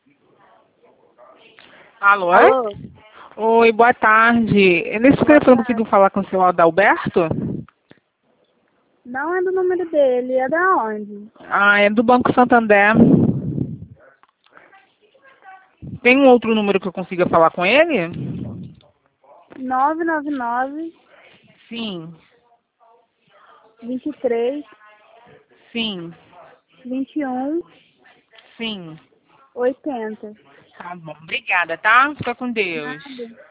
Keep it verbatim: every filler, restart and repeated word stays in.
Alô? Alô? Oi, boa tarde. Nesse telefone eu consigo falar com o senhor Adalberto? Não é do número dele, é da onde? Ah, é do Banco Santander. Tem um outro número que eu consiga falar com ele? nove nove nove, Sim, vinte e três, sim, vinte e um, sim. oitenta. Tá bom, obrigada, tá? Fica com Deus. Nada.